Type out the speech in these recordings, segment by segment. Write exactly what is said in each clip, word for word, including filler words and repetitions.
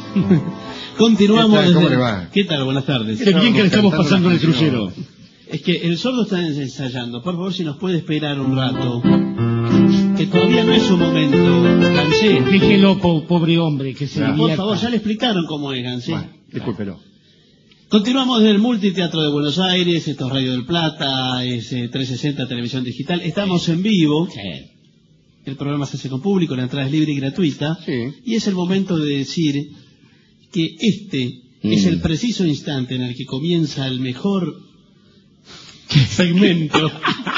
Continuamos. ¿Qué tal? ¿Cómo desde... le va? ¿Qué tal? Buenas tardes. Qué bien que le estamos pasando en el crucero. Es que el sordo está ensayando. Por favor, si nos puede esperar un rato. Que todavía no es su momento. Gansé. Déjelo, po pobre hombre, que se Por divierta. favor, ya le explicaron cómo es, Gansé. Bueno, discúlpelo. Continuamos desde el Multiteatro de Buenos Aires. Esto es Radio del Plata, es eh, trescientos sesenta Televisión Digital. Estamos en vivo. Sí. El programa se hace con público, la entrada es libre y gratuita. Sí. Y es el momento de decir que este mm. es el preciso instante en el que comienza el mejor segmento.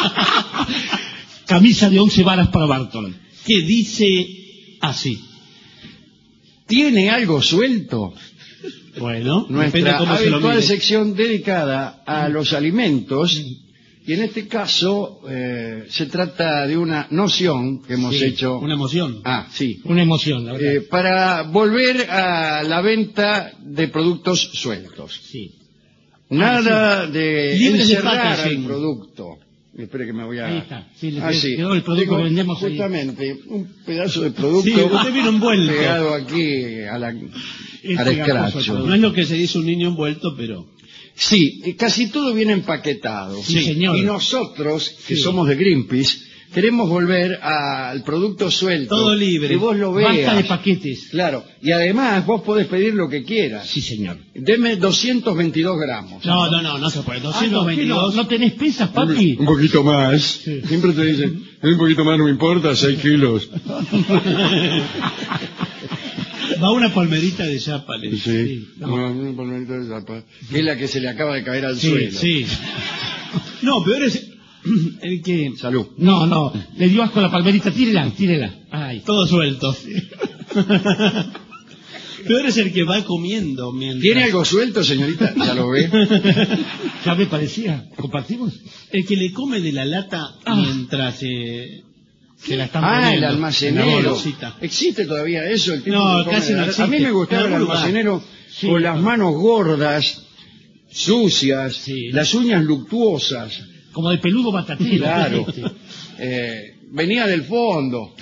Camisa de once varas para Barton. Que dice así. ¿Tiene algo suelto? Bueno, nuestra cómo se lo habitual mire. sección dedicada a los alimentos, y en este caso eh, se trata de una noción que hemos Sí, hecho. una emoción. Ah, sí. Una emoción, la verdad. Eh, para volver a la venta de productos sueltos. Sí. Nada de Libres de encerrar packaging. al producto. Espere que me voy a... Ahí está. Sí, le Ah, sí. quedó el producto Digo, que vendemos ahí. justamente, un pedazo de producto Sí, usted vino envuelto. pegado aquí a la, Es al pegajoso escracho. el No es lo que se dice un niño envuelto, pero... Sí, eh, casi todo viene empaquetado. Sí, señor. Y nosotros, que Sí. somos de Greenpeace, queremos volver al producto suelto. Todo libre. Que vos lo Basta de veas. paquetes. Claro. Y además vos podés pedir lo que quieras. Sí, señor. Deme doscientos veintidós gramos. No, no, no, no se puede. Ah, no, doscientos veintidós. ¿No, ¿No tenés pesas, papi? Un poquito más. Sí. Siempre te dicen, un poquito más no me importa, seis kilos. Va una palmerita de chapa, le dice. Sí. no. Una, una palmerita de zapa, que es la que se le acaba de caer al Sí, suelo. sí. No, peor es el que... Salud. No, no. Le dio asco a la palmerita. Tírela, tírela. Ay. Todo suelto. Peor es el que va comiendo mientras... ¿Tiene algo suelto, señorita? ¿Ya lo ve? Ya me parecía. ¿Compartimos? El que le come de la lata Ah. mientras eh, se la están Ah, el poniendo en la almacenero. bolsita. ¿Existe todavía eso? El tipo No, que come casi de la- no A mí existe. me gustaba En el algún lugar. almacenero Sí. con las manos gordas, sucias, Sí. las uñas luctuosas. Como de peludo batatero. Claro. Eh, venía del fondo.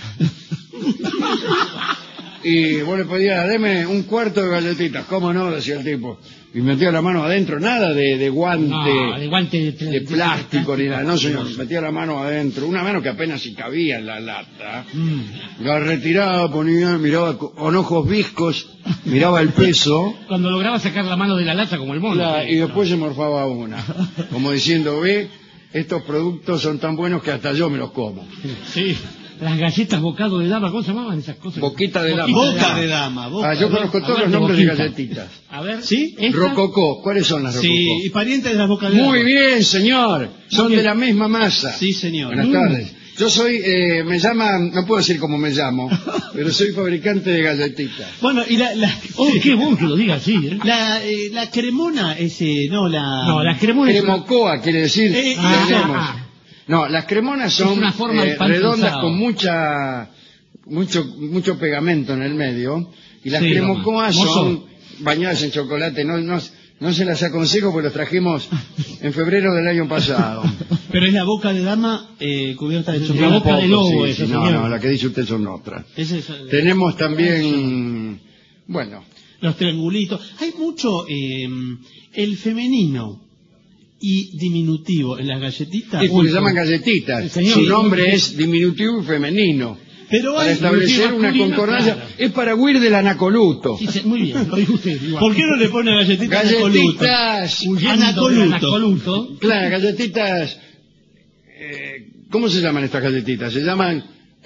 Y vos le pedías, deme un cuarto de galletitas. ¿Cómo no? Decía el tipo. Y metía la mano adentro, nada de, de guante, No, de guante de, de plástico ni nada. No, señor, metía la mano adentro. Una mano que apenas si cabía en la lata. Mm. La retiraba, ponía, miraba con ojos viscos, miraba el peso. Cuando lograba sacar la mano de la lata como el mono. la- y después se morfaba una. Como diciendo, ve, estos productos son tan buenos que hasta yo me los como. Sí. Las galletas bocado de dama, ¿cómo se llamaban esas cosas? Boquita de dama. Boca de dama. Boca Ah, yo de conozco dama. todos los Hablando nombres de boquita. galletitas. A ver. ¿Sí? ¿Esta? Rococó, ¿cuáles son las Rococó? Sí, y parientes de las bocas de dama. Muy bien, señor. Son bien. de la misma masa. Sí, señor. Buenas Mm. tardes. Yo soy, eh, me llama, no puedo decir cómo me llamo, pero soy fabricante de galletitas. Bueno, y la... la Oh, qué bueno que lo diga así, ¿eh? La, eh, la cremona, ese, no, la... No, las cremonas... Cremocoa quiere decir, Eh, ah, tenemos. ah, No, las cremonas son Es una forma de eh, pan redondas trenzado. con mucha, mucho, mucho pegamento en el medio, y las Sí, cremocoas mozo. son bañadas en chocolate. No, no, no se las aconsejo porque los trajimos en febrero del año pasado. Pero es la boca de dama eh, cubierta de La chocolate. boca de lobo, sí, esa, sí, no, señor. no, la que dice usted son otras. Ese es, eh, Tenemos también, bueno, los triangulitos. Hay mucho eh, el femenino y diminutivo en las galletitas. y Uy, se llaman galletitas. señor. Su Sí. nombre es diminutivo y femenino. Pero Para hay... establecer una masculino, concordancia. claro. Es para huir del anacoluto. Sí, sí, muy bien, lo dijo usted. igual. ¿Por qué no le pone galletitas Galletitas. Huyendo Anacoluto. del anacoluto. Claro, galletitas. eh, ¿Cómo se llaman estas galletitas? Se llaman.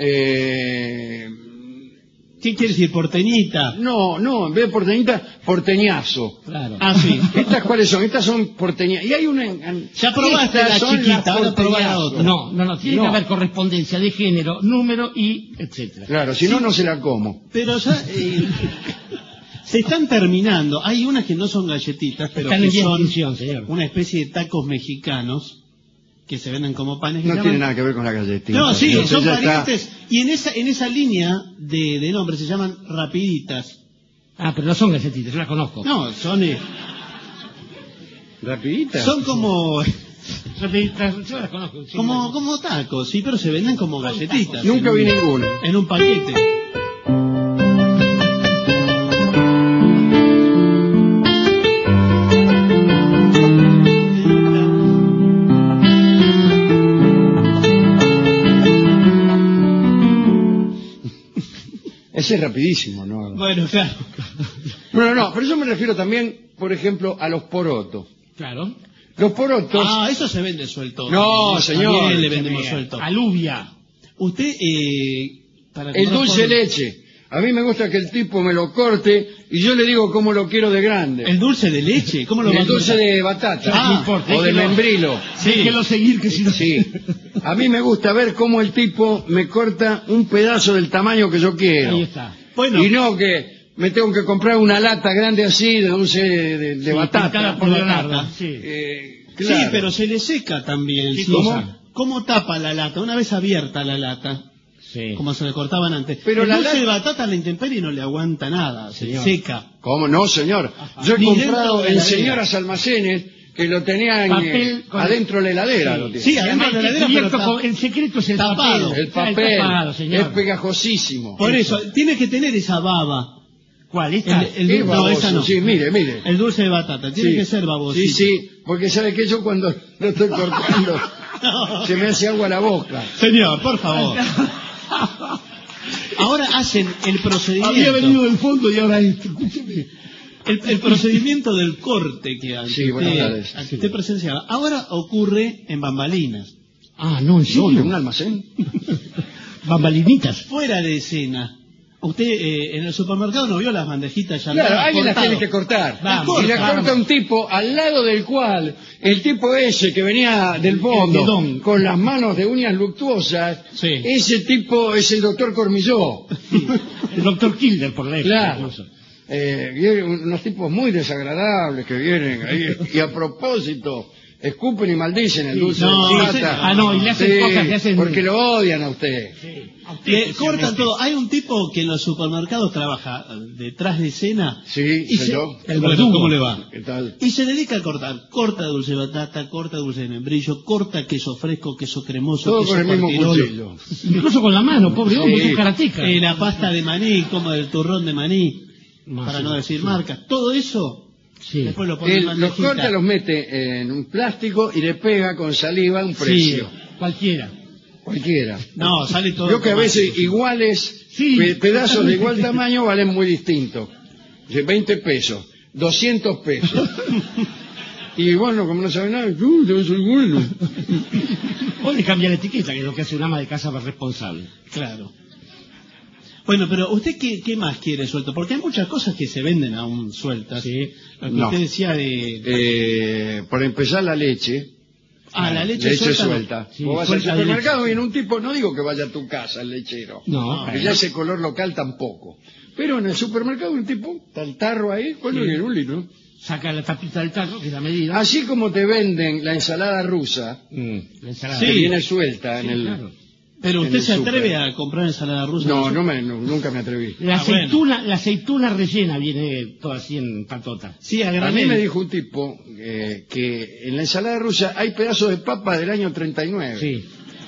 eh, ¿Qué quiere decir? Porteñita. no, no, en vez de porteñita, porteñazo. Claro. Ah, sí. ¿Estas cuáles son? Estas son porteñas. Y hay una. en- Ya probaste estas la son chiquita, las ahora probá la porteñazo. otra. No, no, no, tiene No. que haber correspondencia de género, número y etcétera. Claro, si no, no se la como. Pero ya... eh, se están terminando. Hay unas que no son galletitas, pero Están que en vía de son extinción, señor. una especie de tacos mexicanos que se venden como panes. que No se tiene llaman- nada que ver con la galletita. No, sí, Entonces son ya está- parientes. Y en esa en esa línea de, de nombres se llaman rapiditas. Ah, pero no son galletitas, yo las conozco. No, son eh, ¿Rapiditas? son como Rapiditas, yo las conozco. sí, como las- como tacos, sí, pero se venden como galletitas. Nunca en vi un- ninguna. En un paquete. Ese es rapidísimo, ¿no? Bueno, claro. No, no, pero yo me refiero también, por ejemplo, a los porotos. Claro. Los porotos... Ah, eso se vende suelto. No, señor. También le vendemos suelto. Alubia. Usted, eh, para El comprar dulce de por- leche. A mí me gusta que el tipo me lo corte y yo le digo cómo lo quiero de grande. El dulce de leche, ¿cómo lo Y va el a dulce cortar? de batata. Ah, no importa, o de déjelo. membrilo. Sí. Déjelo seguir, que si no... Sí. A mí me gusta ver cómo el tipo me corta un pedazo del tamaño que yo quiero. Ahí está. Bueno, Y no que me tengo que comprar una lata grande así de dulce de, de- de Sí, batata. pintada por de Leonardo. batata. Sí. Eh, sí, claro. pero se le seca también. ¿Qué ¿sí? cosa? ¿Cómo tapa la lata? Una vez abierta la lata, Sí. como se le cortaban antes. Pero el la dulce lata- de batata a la intemperie no le aguanta nada, se Señor. seca. ¿Cómo no, señor? Yo he Ni dentro comprado de la en heladera. señoras almacenes que lo tenían eh, Papel con- adentro de la heladera. Sí. Lo tienen. Sí, adentro de la heladera, pero Cubierto tap- con- el secreto es el tapado. papel. El papel Está tapado, señor. es pegajosísimo. Por eso, tiene que tener esa baba. ¿Cuál? ¿Esta? El, el Es dul- no, baboso, esa no. sí, mire, mire. El dulce de batata, tiene Sí. que ser baboso. Sí, sí, porque sabe que yo cuando lo estoy cortando se me hace agua la boca. Señor, por favor. Ahora hacen el procedimiento. Había venido del fondo y ahora esto. Escúcheme. El, el procedimiento del corte que antes Sí, buenas usted, tardes. al que usted presenciaba, ahora ocurre en bambalinas, Ah, no, en ¿Dónde? ¿Un serio. almacén? Bambalinitas. fuera de escena. Usted eh, en el supermercado no vio las bandejitas ya Claro, nada, alguien las cortado. tiene que cortar. Vamos, y la vamos. corta un tipo al lado del cual el tipo ese que venía del fondo bidón. con las manos de uñas luctuosas, Sí. ese tipo es el doctor Cormilló. El doctor Kilder, por lejos. Claro. incluso. Eh, vienen unos tipos muy desagradables que vienen ahí y a propósito escupen y maldicen el dulce no, de sí, batata. ah, no, y le hacen Sí, cosas que hacen- porque lo odian a usted. Sí. Le cortan todo. Hay un tipo que en los supermercados trabaja eh, detrás de escena. Sí, y soy se- yo. El Bueno, verdugo. ¿cómo le va? ¿Qué tal? Y se dedica a cortar. Corta dulce de batata, corta dulce de membrillo, corta queso fresco, queso cremoso, Todo queso con el mismo cortirolo, cuchillo. Incluso con la mano, pobre hombre, Sí. es karateca. eh, la pasta de maní, como el turrón de maní, Más para o no menos, decir sí. marcas. Todo eso, Sí. después lo pone Él en los bandejita. corta, los mete en un plástico y le pega con saliva un precio. Cualquiera. Cualquiera. No, sale todo. Yo que a veces automático. iguales, Sí, pe- pedazos de igual totalmente. tamaño valen muy distintos. De veinte pesos, doscientos pesos. Y bueno, como no sabe nada, ¡uh, yo soy bueno! O le cambia la etiqueta, que es lo que hace un ama de casa responsable. Claro. Bueno, pero ¿usted qué, qué más quiere suelto? Porque hay muchas cosas que se venden aún sueltas. Sí. Lo que No. usted decía de... Eh, por empezar, la leche. ah, la leche, Leche suelta. no. suelta. Sí, Vos vas al suelta de supermercado y leche. viene un tipo, no digo que vaya a tu casa el lechero. No, Que ya ese color local tampoco. Pero en el supermercado un tipo, está el tarro ahí, ¿cuánto Sí. quiere? Un litro. saca la tapita del tarro, que es la medida. Así como te venden la ensalada rusa, Mm, la ensalada. Sí. que viene suelta en Sí, el... claro. Pero en usted el se atreve súper. a comprar ensalada rusa. No, no me, no, nunca me atreví. La Ah, bueno. aceituna, la aceituna rellena viene toda así en patota. Sí, a A mí granel. me dijo un tipo eh, que en la ensalada rusa hay pedazos de papa del año treinta y nueve. Sí.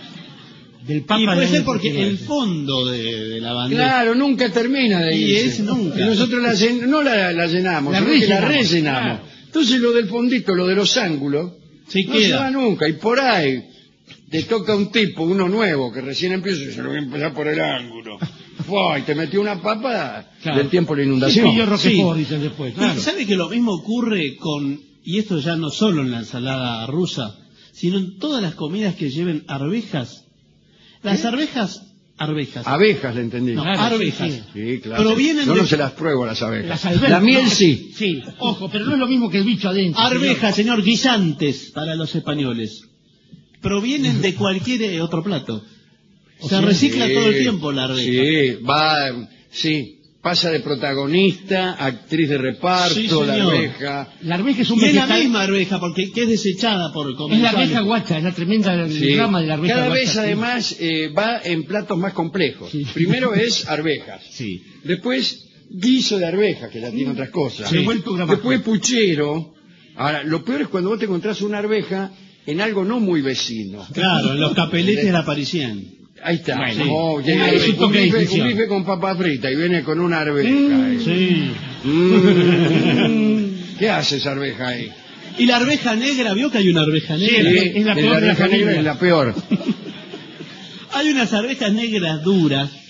Del papa Y puede de ser porque treinta y nueve. el fondo de, de la bandeja... Claro, nunca termina de Y irse. es nunca. Y nosotros la llen- no la, la llenamos, La sino que la rellenamos, rellenamos. claro. Entonces lo del fondito, lo de los ángulos, Sí, no queda. se va nunca. Y por ahí te toca un tipo, uno nuevo, que recién empieza y se lo voy a empezar por el ángulo. Fua, y te metió una papa Claro. del tiempo de la Sí, inundación. pillo Roquefort, Sí. dicen después, Y claro. ¿sabe que lo mismo ocurre con, y esto ya no solo en la ensalada rusa, sino en todas las comidas que lleven arvejas? Las arvejas, arvejas. Abejas, le entendí. No, Claro, arvejas. sí, Sí, claro. Provienen Yo de- no se las pruebo a las abejas. Las alberjas. La miel No, sí. Sí, ojo, pero no es lo mismo que el bicho adentro. Arvejas, señor, guisantes para los españoles. Provienen de cualquier eh, otro plato. Se sea, recicla Sí, todo el tiempo la arveja. Sí, va, sí. Pasa de protagonista, actriz de reparto, Sí, la señor. abeja. La arveja es un Y es la vegetal. misma arveja, porque que es desechada por Es la comensales. arveja guacha, es la tremenda Sí. drama de la arveja Cada guacha. vez sí. además eh, va en platos más complejos. Sí. Primero es arvejas. Sí. Después guiso de arvejas, que ya tiene otras cosas. Sí. Vuelto gramaje. Después puchero. Ahora, lo peor es cuando vos te encontrás una arveja en algo no muy vecino. Claro, en los capeletes de la Parisienne. Ahí está. Bueno, No, sí. llega Un un, besito que bife, decisión. un bife con papa frita y viene con una arveja. eh. Sí. Mm. ¿Qué hace esa arveja ahí? Y la arveja negra, ¿vio que hay una arveja Sí, negra? es la peor de la arveja negra familia. es la peor. Hay unas arvejas negras duras,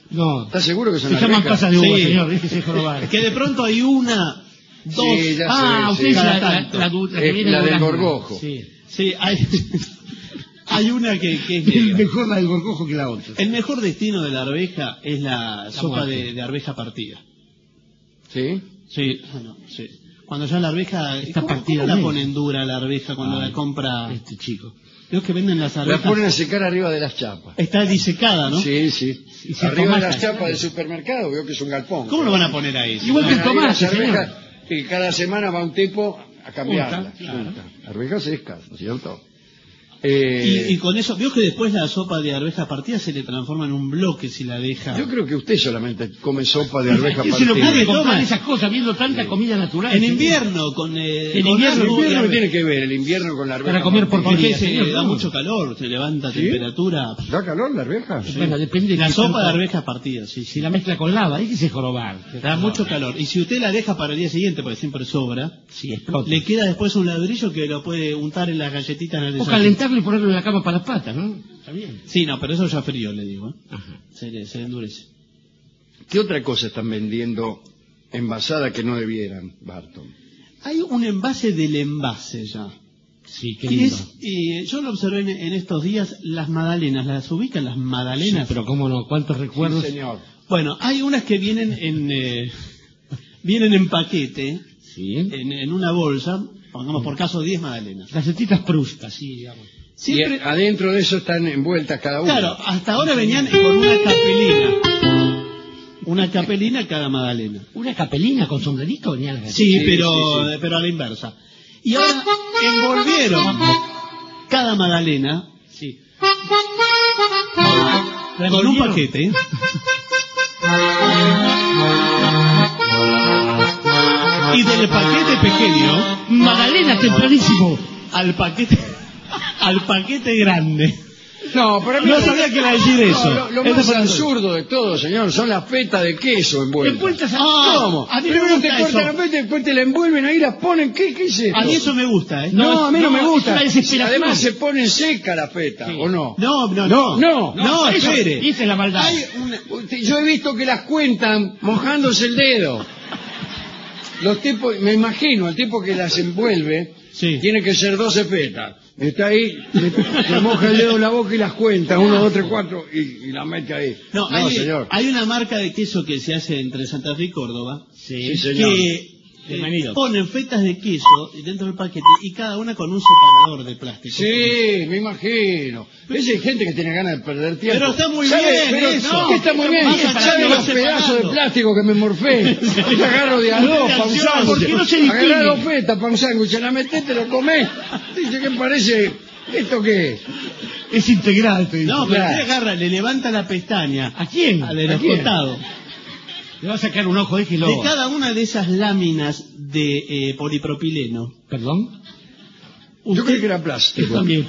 No. ¿Estás seguro que son Se llaman arvejas? pasas de uva, Sí. señor, déjese jorobar. Que de pronto hay una, dos... Sí, ya Ah, sé, usted sí. es la, cada la, tanto. la, la que Es viene la con del las- gorgojo. Sí. Sí, hay, hay una que, que es Es negra. mejor la del gorgojo que la otra. El mejor destino de la arveja es la, sopa muerte. de, de arveja partida. ¿Sí? Sí, bueno, sí. Cuando ya la arveja... Está ¿Cómo, partida cómo la medio. ponen dura la arveja cuando Ay, la compra? Este chico. Los que venden las La arvejas... ponen a secar arriba de las chapas. Está disecada, ¿no? Sí, sí. Y se Arriba de tomata. las chapas del supermercado, veo que es un galpón. ¿Cómo lo van a poner ahí? Igual que el Ponen ahí tomate, las arvejas, señor. y cada semana va un tipo a cambiarlas. Junta, claro. Junta. Arvejas secas, ¿no es cierto? Y, Eh, y con eso, veo que después la sopa de arveja partida se le transforma en un bloque si la deja. Yo creo que usted solamente come sopa de arveja ¿Qué se le partida. ocurre Toma. comprar esas cosas viendo tanta comida natural? En señor? invierno, con. Eh, En con invierno, El algo- invierno no tiene que ver el invierno con la arveja Para comer partida. Porque porquería, se señor, da no. mucho calor, se levanta ¿Sí? temperatura. ¿Da calor la arveja? Bueno, depende de La qué sopa tanta- de arveja partida, sí, Si sí. la mezcla con lava, hay que se jorobar. Da mucho calor. Y si usted la deja para el día siguiente, porque siempre sobra, Sí, explota. le queda después un ladrillo que lo puede untar en las galletitas del O desayuno. calentarlo y ponerlo en la cama para las patas, ¿no? Está bien. Sí, no, pero eso ya frío, le digo. ¿eh? Ajá. Se, le, se le endurece. ¿Qué otra cosa están vendiendo envasada que no debieran, Barton? Hay un envase del envase ya. Sí, qué Que lindo. es, eh, yo lo observé en, en estos días, las magdalenas, ¿las ubican las Sí, magdalenas? pero cómo no, cuántos recuerdos. Sí, señor. Bueno, hay unas que vienen en eh, vienen en paquete, Sí. en, en una bolsa, pongamos por caso diez magdalenas. Galletitas Prusta, sí, digamos. Siempre, Y adentro de eso están envueltas cada una. claro, hasta ahora venían con una capelina. Una capelina cada magdalena. Una capelina con sombrerito venía la Sí, Sí, pero, sí, sí. pero a la inversa. Y ahora envolvieron cada magdalena Sí. con un envolvieron. paquete. Y del paquete pequeño Magdalena tempranísimo. al paquete al paquete grande. No, para mí No sabía que era decir eso. No, lo, lo Eso más fue lo- absurdo de todo, señor, son las fetas de queso envueltas. Envueltas a... Ah, ¿Cómo? a mí me Primero te gusta cortan eso. la feta, después te la envuelven ahí, las ponen. ¿Qué, qué es esto? A mí eso me gusta, ¿eh? No, No, a mí no, no, me es gusta. una desesperación. Además se pone seca la feta, Sí. ¿o no? No, no, No, no. no. No, eso, espere. esa es la maldad. Hay una- usted- yo he visto que las cuentan mojándose el dedo. Los tipos, me imagino, el tipo que las envuelve Sí. tiene que ser doce fetas. Está ahí, le, le moja el dedo en la boca y las cuenta, uno, dos, tres, cuatro, y, y la mete ahí. No, hay, señor. hay una marca de queso que se hace entre Santa Fe y Córdoba Sí, señor. que eh, Bienvenido. ponen fetas de queso dentro del paquete y cada una con un separador de plástico. Sí, me imagino. Esa hay gente que tiene ganas de perder tiempo. Pero está muy ¿Sabe? bien Pero eso. no, está muy bien. Vas separando, ¿Sabe vas los pedazos de separando. plástico que me morfé? Yo agarro de a dos para un Atención, sándwich. ¿por qué no se distingue? Agarrá dos fetas para un sándwich, se la metés, te lo comés. Dice que parece... ¿Esto qué es? Es integral, te digo. No, pero Claro. usted agarra, le levanta la pestaña. ¿A quién? A de ¿A los quién? costados. Le va a sacar un ojo, déjelo. De cada una de esas láminas de eh, polipropileno. ¿Perdón? Yo Usted, creí que era Yo plástico. también.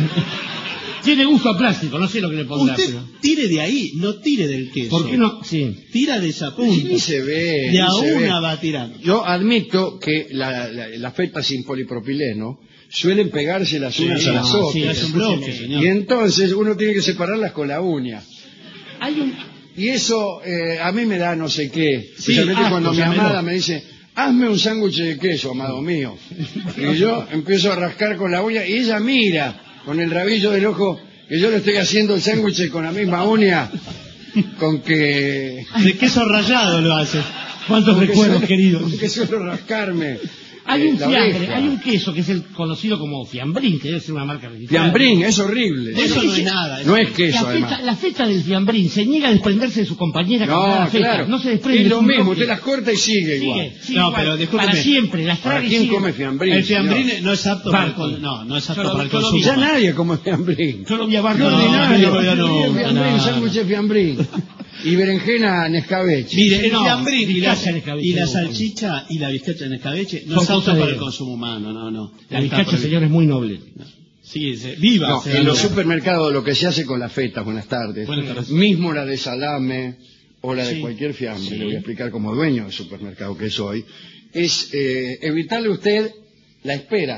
Tiene gusto a plástico, no sé lo que le pondrá. usted pero- tire de ahí, no tire del queso. ¿Por qué no? Sí. Tira de esa punta. Ni se ve. De a ni se ve. una va tirando. Yo admito que la, la, las fetas sin polipropileno suelen pegarse las unas Sí, a las ah, otras. sí, es un bloque, señor. Y entonces uno tiene que separarlas con la uña. Hay un... Y eso eh, a mí me da no sé qué. Sí, Especialmente asco, cuando mi llámelo. amada me dice, hazme un sándwich de queso, amado mío. Y yo empiezo a rascar con la uña y ella mira con el rabillo del ojo que yo le estoy haciendo el sándwich con la misma uña con que... De queso rallado lo hace. ¿Cuántos con que recuerdos, suelo- queridos? con que suelo rascarme. Hay eh, un la fiambre, oreja. hay un queso que es el conocido como fiambrín, que debe ser una marca registrada. Fiambrín, es horrible. Eso no es nada. No es queso, La además. feta, la feta del fiambrín se niega a desprenderse de su compañera con cada No, feta. claro. No se desprende. Es lo es un mismo, bloque. usted las corta y sigue igual. Sigue, sigue No, igual. pero discúlpeme. Para siempre, las ¿Para traga y quién sigue. come fiambrín? El fiambrín señor? no es apto para el, Barton. con- no, no es apto Yo lo- para el yo lo consumo. Ya nadie come fiambrín. Yo lo voy a Qué Barton. No, ordinario. no, yo no, Fiambrín, no, no. sándwich de fiambrín. Y berenjena en escabeche. Mire, el No, fiambrín y la, bizcacha en escabeche y la no. salchicha y la bizcacha en escabeche no Son es apto cosas de- para el consumo humano, no, no. La Está bizcacha, prohibido. señor, es muy noble. Sí, sí, viva. No, señor. en los supermercados lo que se hace con las fetas, buenas tardes, Buenas tardes. mismo la de salame o la de Sí. cualquier fiambre, Sí. le voy a explicar como dueño de supermercado que soy, es eh, evitarle a usted la espera.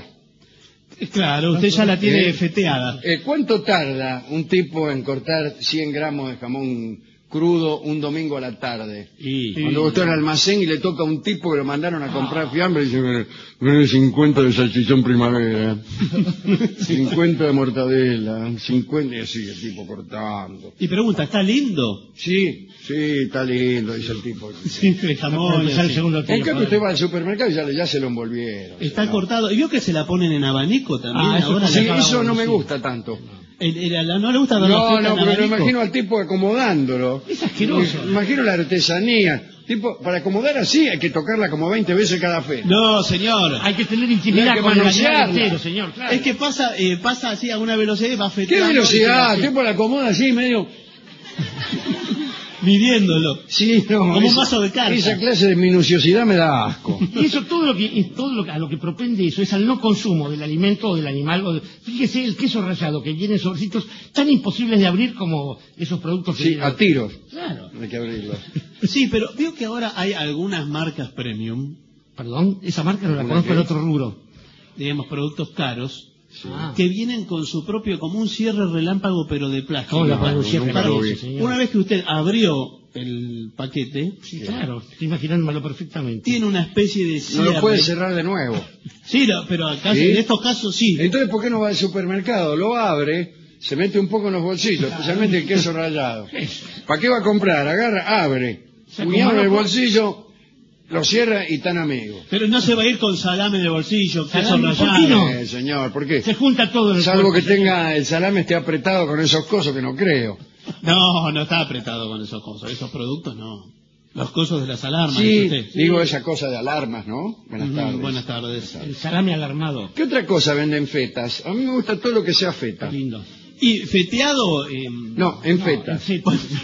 Claro, usted ya la tiene Eh, feteada. Eh, ¿Cuánto tarda un tipo en cortar cien gramos de jamón crudo un domingo a la tarde. Y, Cuando vos estás en el almacén y le toca a un tipo que lo mandaron a comprar fiambre y dice, "Mire, cincuenta de salchichón primavera, cincuenta de mortadela, cincuenta y así el tipo cortando. Y pregunta, ¿está lindo? Sí, sí, está lindo, dice el tipo. Siempre jamón. empezar el segundo En tiempo. cambio usted va al supermercado y ya, le- ya se lo envolvieron. Está señor. cortado. ¿Y vio que se la ponen en abanico también? Ah, eso ahora Sí, la- cada eso no uno, me sí. gusta tanto. el- el- la- no le gusta ver la No, fruta no, en pero me abanico. imagino al tipo acomodándolo. Es asqueroso. Me imagino la artesanía. Tipo, para acomodar así hay que tocarla como veinte veces cada fe. No, señor. Hay que tener intimidad Hay que con el manosearla. animal entero, señor. Claro. Es que pasa eh, pasa así a una velocidad y va ¿Qué afectando. velocidad? El tipo la acomoda así medio... Midiéndolo. Sí, no. Como un esa- mazo de cartas. Esa clase de minuciosidad me da asco. Y eso todo lo que y todo lo que, a lo que propende eso es al no consumo del alimento o del animal. O de- fíjese el queso rallado que viene en sobrecitos tan imposibles de abrir como esos productos que Sí, vienen- a tiros. Claro. Hay que abrirlo. Sí, pero veo que ahora hay algunas marcas premium, Perdón, esa marca no la ¿Una conozco qué? en otro rubro. digamos productos caros, Ah. que vienen con su propio, como un cierre relámpago pero de plástico. ¿Cómo le No, ponen un cierre nunca para lo eso, vi. señor? Una vez que usted abrió el paquete, Sí, claro, estoy imaginándomelo perfectamente. tiene una especie de No cierre. lo puede cerrar de nuevo. Sí, no, pero acá, ¿Sí? en estos casos sí. Entonces, ¿por qué no va al supermercado? Lo abre, se mete un poco en los bolsillos, especialmente el queso rallado. ¿Para qué va a comprar? Agarra, abre, Se puñado en el acomoda- bolsillo, lo cierra y tan amigos. Pero no se va a ir con salame de bolsillo, queso Salame, ¿por rallado. qué no? Eh, señor, ¿por qué? Se junta todo en el Salvo que cuerpo, tenga el salame esté apretado con esos cosos que no creo. No, no está apretado con esos cosas. Esos productos no. Los cosos de las alarmas, Sí, dice usted. digo esa cosa de alarmas, ¿no? Buenas Ujú, tardes. Buenas tardes. señor. El salame alarmado. ¿Qué otra cosa venden fetas? A mí me gusta todo lo que sea feta. Lindo. Y feteado... eh, No, en feta. Sí,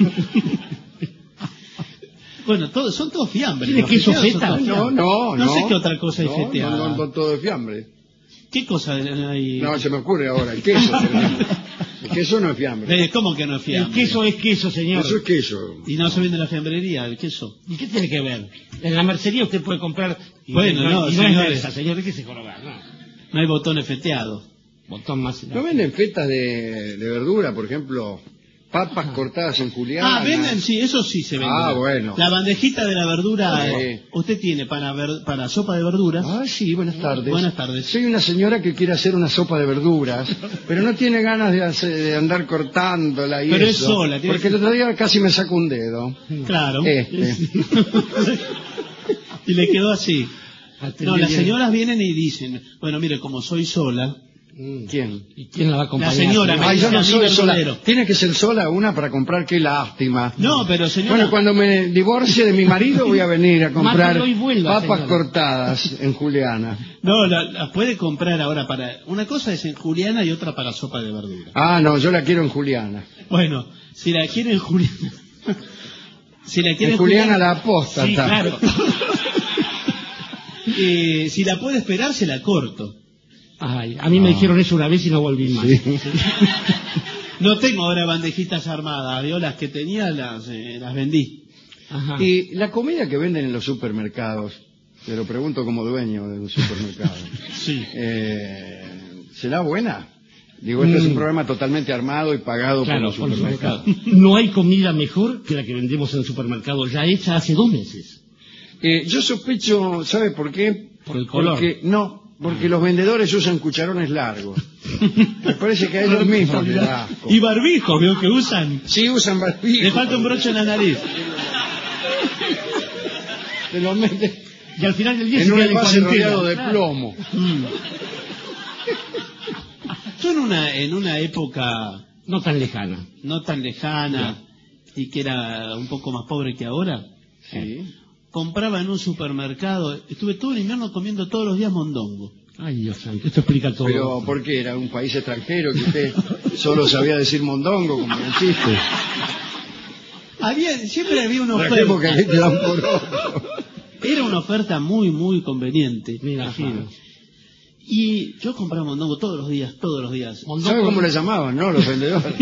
Bueno, todo, son todos fiambres. ¿Tiene los queso feteados feta? son todos No, fiambres. no, no. No sé qué otra cosa hay No, feteada. No, no, no, todo de fiambre. ¿Qué cosa hay? No, se me ocurre ahora, el queso, por ejemplo. El queso no es fiambre. Eh, ¿Cómo que no es el fiambre? queso es queso, señor. Eso es queso. Y no se vende en la fiambrería, el queso. ¿Y qué tiene que ver? En la mercería usted puede comprar... y Bueno, no, y no es señores. versa, señor, ¿de qué se jorobar? No. No hay botones feteados. Botón más... ¿No venden fetas de, de verdura, por ejemplo, papas cortadas en juliana? Ah, venden, sí, eso sí se vende. Ah, bueno. La bandejita de la verdura, Sí. eh, usted tiene para ver- para sopa de verduras. Ah, sí, buenas tardes. Buenas tardes. Soy una señora que quiere hacer una sopa de verduras, pero no tiene ganas de, hacer- de andar cortándola y Pero eso. es sola, tiene Porque que- el otro día casi me sacó un dedo. Claro. Este. Y le quedó así. No, las Bien. señoras vienen y dicen, bueno, mire, como soy sola, Mm. ¿Quién? ¿Y quién la va a acompañar? La señora, señor? Ay, yo no Amiga soy sola. Solero. Tiene que ser sola una para comprar, qué lástima. no, pero señora, Bueno, cuando me divorcie de mi marido voy a venir a comprar Mátalo y vuelva, papas señora. cortadas en Juliana. no, la- las puede comprar ahora para, una cosa es en Juliana y otra para sopa de verdura. Ah, no, yo la quiero en Juliana. Bueno, si la quiere en Juliana, si la quiere En Juliana la apóstata. Sí, claro. eh, si la puede esperar, se la corto. Ay, a mí me dijeron eso una vez y no volví más. Sí. No tengo ahora bandejitas armadas, yo las que tenía las, eh, las vendí. Ajá. Y la comida que venden en los supermercados, te lo pregunto como dueño de un supermercado, Sí. eh, ¿será buena? Digo, este es un Mm. programa totalmente armado y pagado Claro, por por los supuesto. supermercados. No hay comida mejor que la que vendemos en el supermercado, ya hecha hace dos meses. Eh, yo sospecho, ¿sabe por qué? Por el color. Porque, no, porque los vendedores usan cucharones largos. Me parece que a ellos mismos les da asco. Y barbijos, veo que usan. Sí, usan barbijo. Le falta un broche en la nariz. Se lo meten Y al final del día en se un quedan en envase cuarentena. rodeado de Claro. plomo. Mm. Yo en una, en una época No tan lejana. no tan lejana y que era un poco más pobre que ahora, Sí. compraba en un supermercado, estuve todo el invierno comiendo todos los días mondongo. Ay, Dios santo, esto explica todo. Pero, ¿por qué? ¿Era un país extranjero que usted solo sabía decir mondongo, como el chiste? Había, siempre había una ¿Para qué? Porque oferta. aquí te dan por otro. Era una oferta muy, muy conveniente. Me imagino. Y yo compraba mondongo todos los días, todos los días. ¿Sabe cómo le llamaban, no? Los vendedores.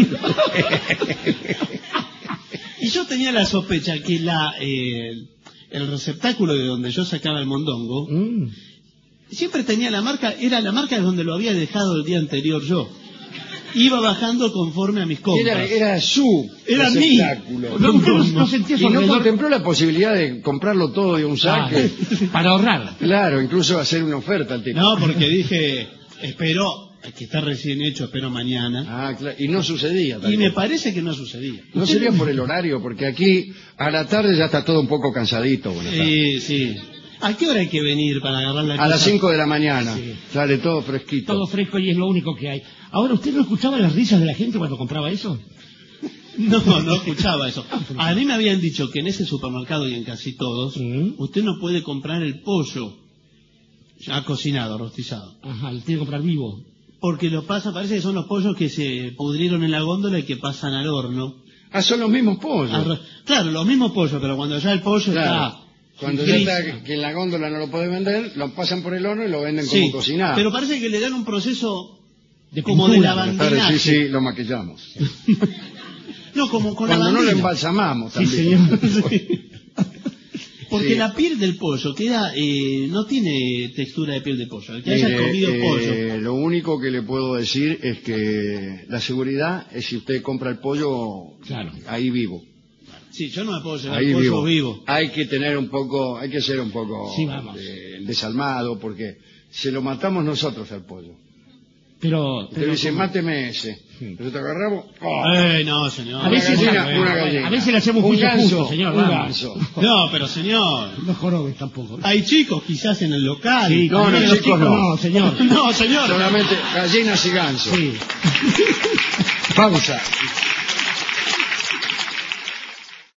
Y yo tenía la sospecha que la, eh, el receptáculo de donde yo sacaba el mondongo, Mm. siempre tenía la marca, era la marca de donde lo había dejado el día anterior yo. iba bajando conforme a mis compras. Era, era su Era espectáculo. No, usted no, no sentía Y no alrededor- contempló la posibilidad de comprarlo todo de un saque. Ah, para ahorrar. Claro, incluso hacer una oferta al tipo. No, porque dije, espero, que está recién hecho, espero mañana. Ah, claro. Y no sucedía. tal Y me cual. parece que no sucedía. No sería por el horario, porque aquí a la tarde ya está todo un poco cansadito. Buenas tardes. Sí, sí. ¿A qué hora hay que venir para agarrar la A cosa? las cinco de la mañana. Sí. Sale todo fresquito. Todo fresco y es lo único que hay. Ahora, ¿usted no escuchaba las risas de la gente cuando compraba eso? No, no escuchaba eso. A mí me habían dicho que en ese supermercado y en casi todos, Sí. usted no puede comprar el pollo ya cocinado, rostizado. Ajá, lo tiene que comprar vivo. Porque lo pasa, parece que son los pollos que se pudrieron en la góndola y que pasan al horno. Ah, son los mismos pollos. Al- Claro, los mismos pollos, pero cuando ya el pollo Claro. está... Cuando ya gris. está que en la góndola no lo puede vender, lo pasan por el horno y lo venden Sí, como cocinado. pero parece que le dan un proceso De como de pintura. Buenas tardes, lavandinaje. sí, sí, lo maquillamos. No, como con Cuando no lo lavandina. embalsamamos Sí, también. señor. Sí. Porque Sí. la piel del pollo queda, eh, no tiene textura de piel de pollo. El que haya Mire, comido eh, pollo. lo único que le puedo decir es que la seguridad es si usted compra el pollo Claro. ahí vivo. Sí, yo no me puedo llevar Ahí pollo vivo. vivo. Hay que tener un poco, hay que ser un poco Sí, vamos. eh, desalmado porque se lo matamos nosotros al pollo. Pero... Usted pero dice, ¿cómo? máteme ese. Sí. Pero te agarramos. ¡oh! Eh, no, señor. A veces- una gallina, bueno, una bueno, gallina. a veces le hacemos un juicio ganso, justo, señor, un vamos. ganso. No, pero señor, No jorobes tampoco. hay chicos quizás en el local. Sí, no, también no, los chicos, no. no, señor. No, señor. Solamente gallinas y gansos. Sí. Pausa.